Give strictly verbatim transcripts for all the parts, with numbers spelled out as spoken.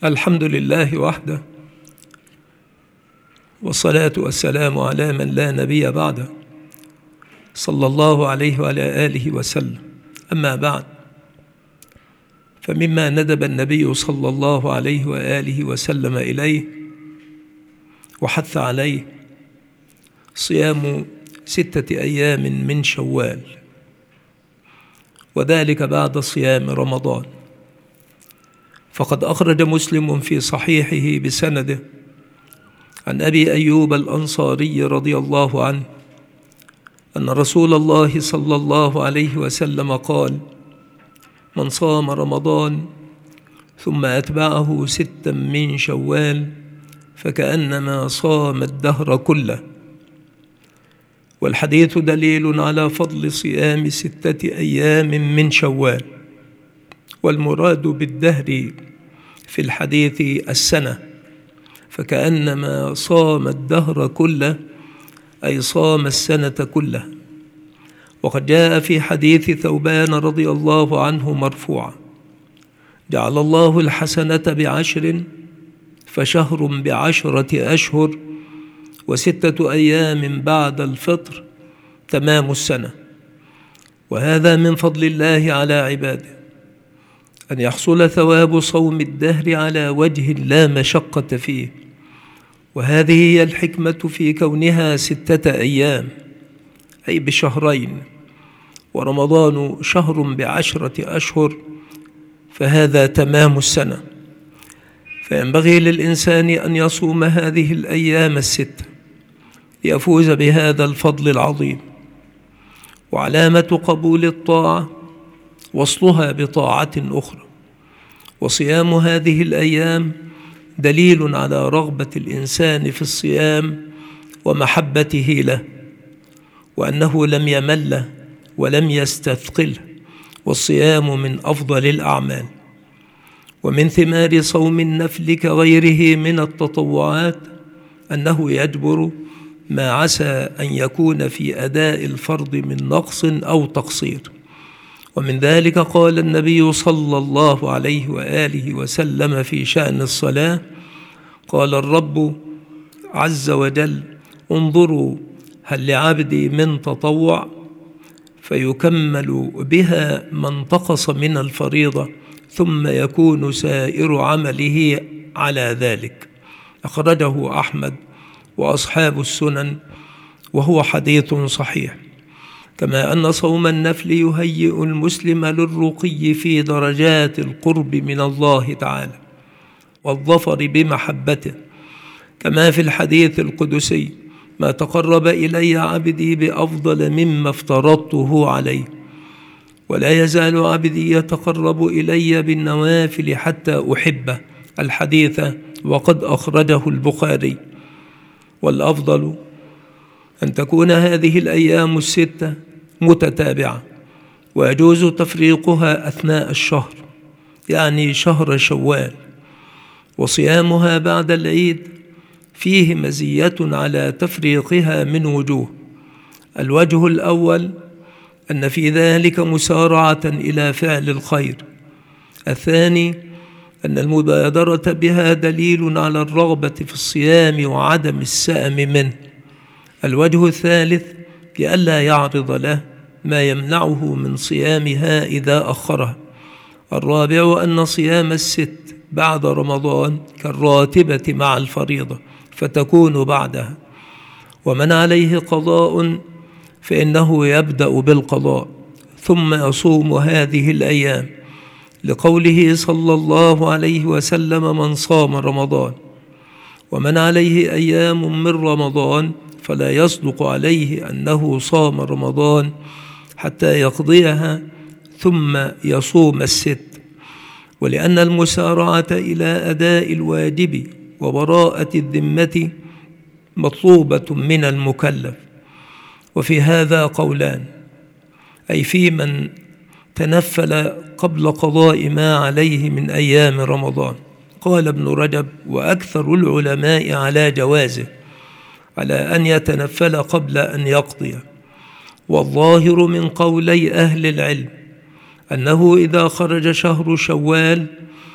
الحمد لله وحده، والصلاة والسلام على من لا نبي بعده، صلى الله عليه وعلى آله وسلم. أما بعد، فمما ندب النبي صلى الله عليه وآله وسلم إليه وحث عليه صيام ستة أيام من شوال، وذلك بعد صيام رمضان. فقد أخرج مسلم في صحيحه بسنده عن أبي أيوب الأنصاري رضي الله عنه أن رسول الله صلى الله عليه وسلم قال: من صام رمضان ثم أتبعه ستا من شوال فكأنما صام الدهر كله. والحديث دليل على فضل صيام ستة أيام من شوال، والمراد بالدهر في الحديث السنة، فكأنما صام الدهر كله أي صام السنة كلها. وقد جاء في حديث ثوبان رضي الله عنه مرفوعا: جعل الله الحسنة بعشر فشهر بعشرة أشهر وستة أيام بعد الفطر تمام السنة. وهذا من فضل الله على عباده، أن يحصل ثواب صوم الدهر على وجه لا مشقة فيه. وهذه هي الحكمة في كونها ستة أيام أي بشهرين، ورمضان شهر بعشرة أشهر، فهذا تمام السنة. فينبغي للإنسان أن يصوم هذه الأيام الستة ليفوز بهذا الفضل العظيم. وعلامة قبول الطاعة وصلها بطاعة أخرى، وصيام هذه الأيام دليل على رغبة الإنسان في الصيام ومحبته له، وأنه لم يمل ولم يستثقله، والصيام من أفضل الأعمال. ومن ثمار صوم النفل كغيره من التطوعات أنه يجبر ما عسى أن يكون في أداء الفرض من نقص أو تقصير. ومن ذلك قال النبي صلى الله عليه وآله وسلم في شأن الصلاة: قال الرب عز وجل: انظروا هل لعبدي من تطوع فيكمل بها ما انتقص من الفريضة ثم يكون سائر عمله على ذلك. أخرجه أحمد وأصحاب السنن، وهو حديث صحيح. كما أن صوم النفل يهيئ المسلم للرقي في درجات القرب من الله تعالى والظفر بمحبته، كما في الحديث القدسي: ما تقرب إلي عبدي بأفضل مما افترضته عليه، ولا يزال عبدي يتقرب إلي بالنوافل حتى أحبه. الحديث وقد أخرجه البخاري. والأفضل أن تكون هذه الأيام الستة متتابعة، ويجوز تفريقها أثناء الشهر، يعني شهر شوال. وصيامها بعد العيد فيه مزية على تفريقها من وجوه. الوجه الأول أن في ذلك مسارعة إلى فعل الخير. الثاني أن المبادرة بها دليل على الرغبة في الصيام وعدم السأم منه. الوجه الثالث لئلا يعرض له ما يمنعه من صيامها إذا أخرها. الرابع أن صيام الست بعد رمضان كالراتبة مع الفريضة، فتكون بعدها. ومن عليه قضاء فإنه يبدأ بالقضاء ثم يصوم هذه الأيام، لقوله صلى الله عليه وسلم: من صام رمضان. ومن عليه أيام من رمضان فلا يصدق عليه أنه صام رمضان حتى يقضيها ثم يصوم الست. ولأن المسارعة إلى أداء الواجب وبراءة الذمة مطلوبة من المكلف. وفي هذا قولان، أي في من تنفل قبل قضاء ما عليه من أيام رمضان. قال ابن رجب: وأكثر العلماء على جوازه، على أن يتنفل قبل أن يقضي. والظاهر من قولي أهل العلم أنه إذا خرج شهر شوال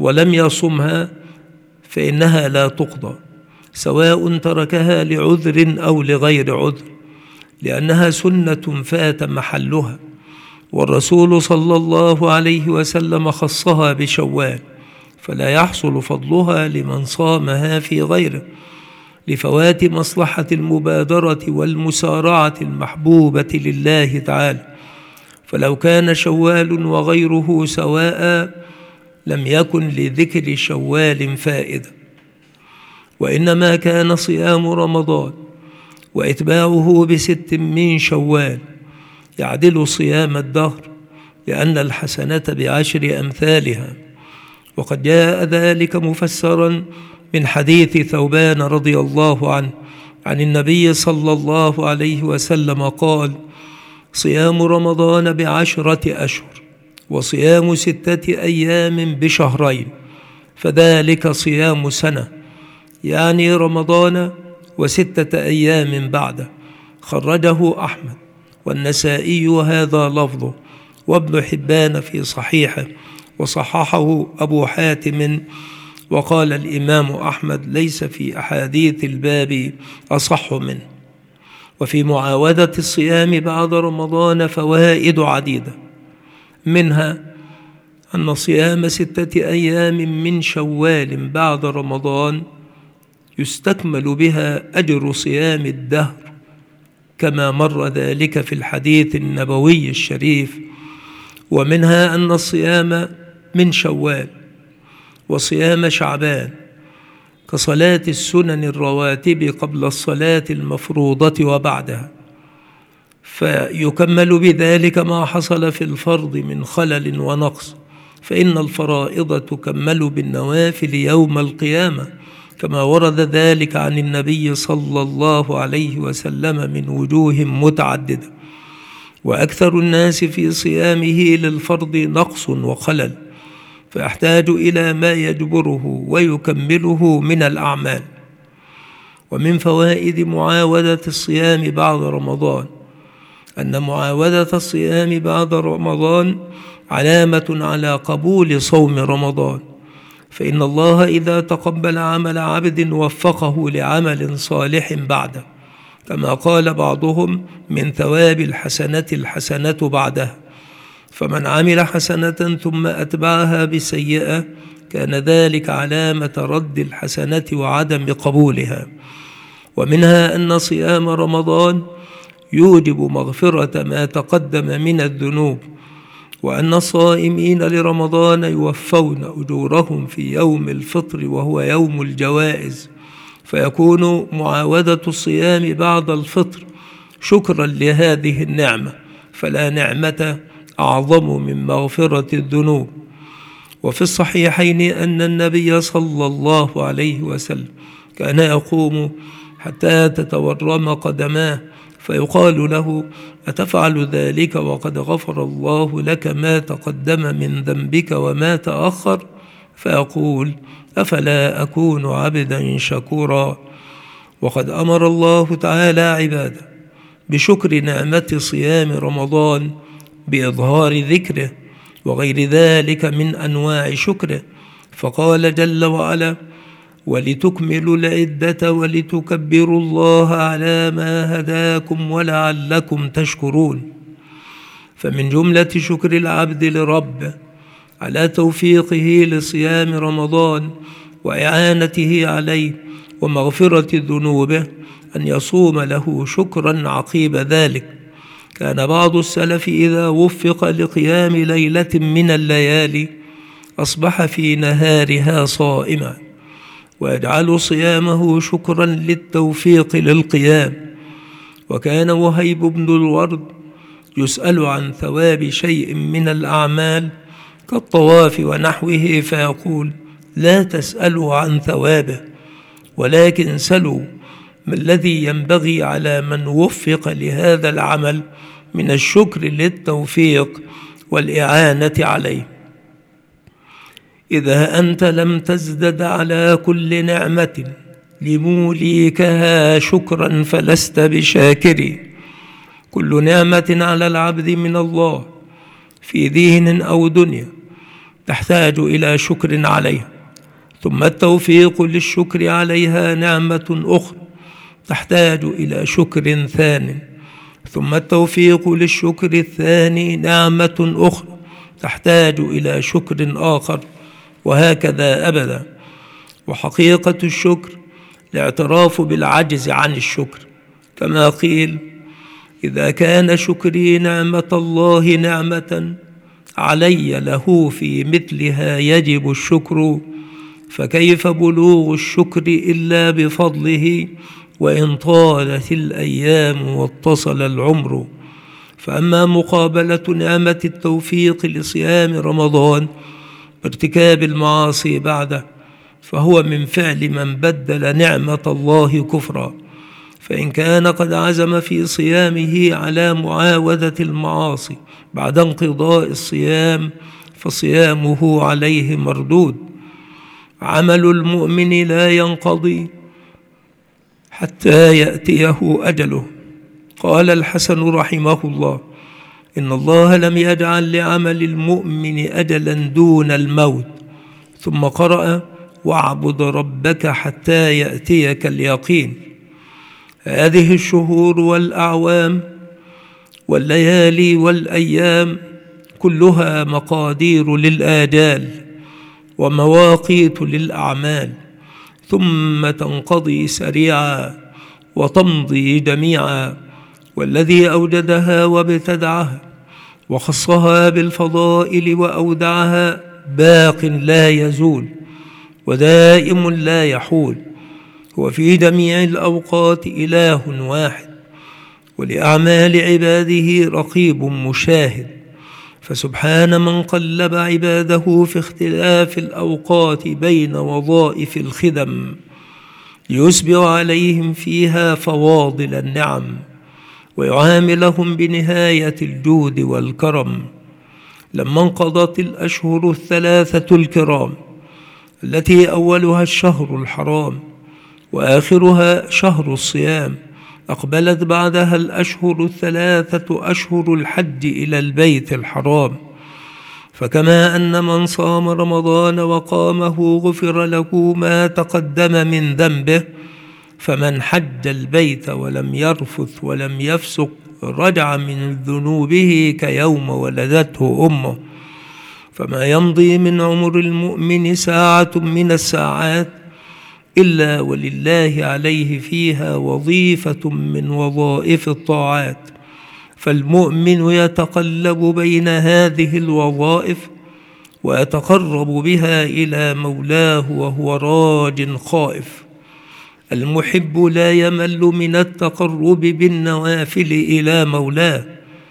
ولم يصمها فإنها لا تقضى، سواء تركها لعذر أو لغير عذر، لأنها سنة فات محلها، والرسول صلى الله عليه وسلم خصها بشوال، فلا يحصل فضلها لمن صامها في غيره، لفوات مصلحة المبادرة والمسارعة المحبوبة لله تعالى. فلو كان شوال وغيره سواء لم يكن لذكر شوال فائدة، وإنما كان صيام رمضان وإتباعه بست من شوال يعدل صيام الدهر، لأن الحسنة بعشر أمثالها. وقد جاء ذلك مفسرا من حديث ثوبان رضي الله عنه عن النبي صلى الله عليه وسلم قال: صيام رمضان بعشرة أشهر، وصيام ستة أيام بشهرين، فذلك صيام سنة، يعني رمضان وستة أيام بعده. خرجه أحمد والنسائي هذا لفظه، وابن حبان في صحيحه، وصححه أبو حاتم. وقال الإمام أحمد: ليس في أحاديث الباب أصح منه. وفي معاودة الصيام بعد رمضان فوائد عديدة، منها أن صيام ستة أيام من شوال بعد رمضان يستكمل بها أجر صيام الدهر، كما مر ذلك في الحديث النبوي الشريف. ومنها أن الصيام من شوال وصيام شعبان كصلاة السنن الرواتب قبل الصلاة المفروضة وبعدها، فيكمل بذلك ما حصل في الفرض من خلل ونقص، فإن الفرائض تكمل بالنوافل يوم القيامة، كما ورد ذلك عن النبي صلى الله عليه وسلم من وجوه متعددة. وأكثر الناس في صيامه للفرض نقص وخلل، فيحتاج إلى ما يجبره ويكمله من الأعمال. ومن فوائد معاودة الصيام بعد رمضان أن معاودة الصيام بعد رمضان علامة على قبول صوم رمضان، فإن الله إذا تقبل عمل عبد وفقه لعمل صالح بعده، كما قال بعضهم: من ثواب الحسنة الحسنة بعدها. فمن عمل حسنة ثم أتبعها بسيئة كان ذلك علامة رد الحسنة وعدم قبولها. ومنها أن صيام رمضان يوجب مغفرة ما تقدم من الذنوب، وأن الصائمين لرمضان يوفون أجورهم في يوم الفطر وهو يوم الجوائز، فيكون معاودة الصيام بعد الفطر شكرا لهذه النعمة، فلا نعمة أعظم من مغفرة الذنوب. وفي الصحيحين أن النبي صلى الله عليه وسلم كان يقوم حتى تتورم قدماه، فيقال له: أتفعل ذلك وقد غفر الله لك ما تقدم من ذنبك وما تأخر؟ فيقول: أفلا أكون عبدا شكورا. وقد أمر الله تعالى عباده بشكر نعمة صيام رمضان بإظهار ذكره وغير ذلك من أنواع شكره، فقال جل وعلا: ولتكملوا العدة ولتكبروا الله على ما هداكم ولعلكم تشكرون. فمن جملة شكر العبد لربه على توفيقه لصيام رمضان وإعانته عليه ومغفرة ذنوبه أن يصوم له شكرا عقيب ذلك. كان بعض السلف إذا وفق لقيام ليلة من الليالي أصبح في نهارها صائما، ويجعل صيامه شكرا للتوفيق للقيام. وكان وهيب بن الورد يسأل عن ثواب شيء من الأعمال كالطواف ونحوه فيقول: لا تسألوا عن ثوابه، ولكن سلوا ما الذي ينبغي على من وفق لهذا العمل من الشكر للتوفيق والإعانة عليه. إذا أنت لم تزدد على كل نعمة لموليكها شكرا فلست بشاكر. كل نعمة على العبد من الله في دين أو دنيا تحتاج إلى شكر عليها، ثم التوفيق للشكر عليها نعمة أخرى تحتاج إلى شكر ثان، ثم التوفيق للشكر الثاني نعمة أخرى تحتاج إلى شكر آخر، وهكذا أبدا. وحقيقة الشكر الاعتراف بالعجز عن الشكر، كما قيل: إذا كان شكري نعمة الله نعمة علي له في مثلها يجب الشكر، فكيف بلوغ الشكر إلا بفضله وإن طالت الأيام واتصل العمر. فأما مقابلة نعمة التوفيق لصيام رمضان بارتكاب المعاصي بعده، فهو من فعل من بدل نعمة الله كفرا، فإن كان قد عزم في صيامه على معاودة المعاصي بعد انقضاء الصيام فصيامه عليه مردود. عمل المؤمن لا ينقضي حتى يأتيه أجله. قال الحسن رحمه الله: إن الله لم يجعل لعمل المؤمن أجلا دون الموت. ثم قرأ: واعبد ربك حتى يأتيك اليقين. هذه الشهور والأعوام والليالي والأيام كلها مقادير للآجال ومواقيت للأعمال، ثم تنقضي سريعا وتمضي جميعا. والذي أوجدها وابتدعها وخصها بالفضائل وأودعها باق لا يزول ودائم لا يحول، هو في جميع الأوقات إله واحد، ولأعمال عباده رقيب مشاهد. فسبحان من قلب عباده في اختلاف الأوقات بين وظائف الخدم ليسبغ عليهم فيها فواضل النعم ويعاملهم بنهاية الجود والكرم. لما انقضت الأشهر الثلاثة الكرام التي أولها الشهر الحرام وآخرها شهر الصيام، أقبلت بعدها الأشهر الثلاثة أشهر الحج إلى البيت الحرام. فكما أن من صام رمضان وقامه غفر له ما تقدم من ذنبه، فمن حج البيت ولم يرفث ولم يفسق رجع من ذنوبه كيوم ولدته أمه. فما يمضي من عمر المؤمن ساعة من الساعات إلا ولله عليه فيها وظيفة من وظائف الطاعات، فالمؤمن يتقلب بين هذه الوظائف ويتقرب بها إلى مولاه وهو راج خائف. المحب لا يمل من التقرب بالنوافل إلى مولاه،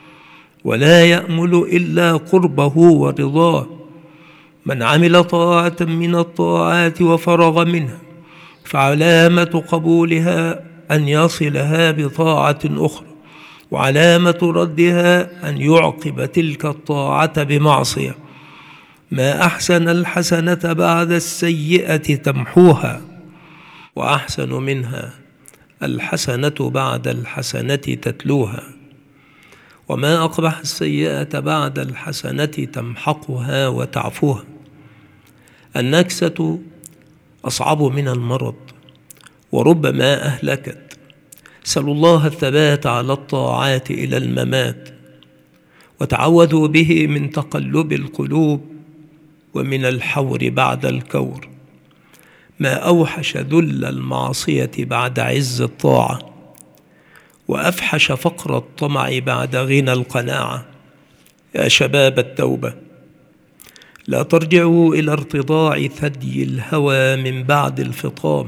ولا يأمل إلا قربه ورضاه. من عمل طاعة من الطاعات وفرغ منها فعلامة قبولها أن يصلها بطاعة أخرى، وعلامة ردها أن يعقب تلك الطاعة بمعصية. ما أحسن الحسنة بعد السيئة تمحوها، وأحسن منها الحسنة بعد الحسنة تتلوها، وما أقبح السيئة بعد الحسنة تمحقها وتعفوها. النكسة أصعب من المرض وربما أهلكت. سلوا الله الثبات على الطاعات إلى الممات، وتعوذوا به من تقلب القلوب ومن الحور بعد الكور. ما أوحش ذل المعصية بعد عز الطاعة، وأفحش فقر الطمع بعد غنى القناعة. يا شباب التوبة، لا ترجعوا إلى ارتضاع ثدي الهوى من بعد الفطام،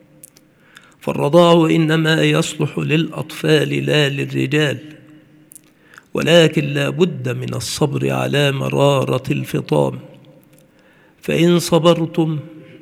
فالرضاع إنما يصلح للأطفال لا للرجال، ولكن لا بد من الصبر على مرارة الفطام. فإن صبرتم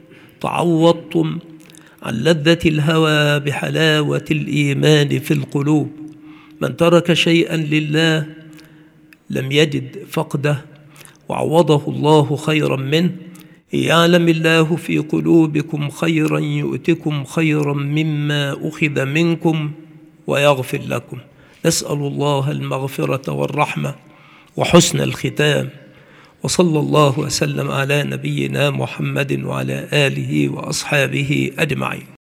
تعوضتم عن لذة الهوى بحلاوة الإيمان في القلوب. من ترك شيئا لله لم يجد فقده وعوضه الله خيرا منه. يعلم الله في قلوبكم خيرا يؤتكم خيرا مما أخذ منكم ويغفر لكم. نسأل الله المغفرة والرحمة وحسن الختام، وصلى الله وسلم على نبينا محمد وعلى آله وأصحابه أجمعين.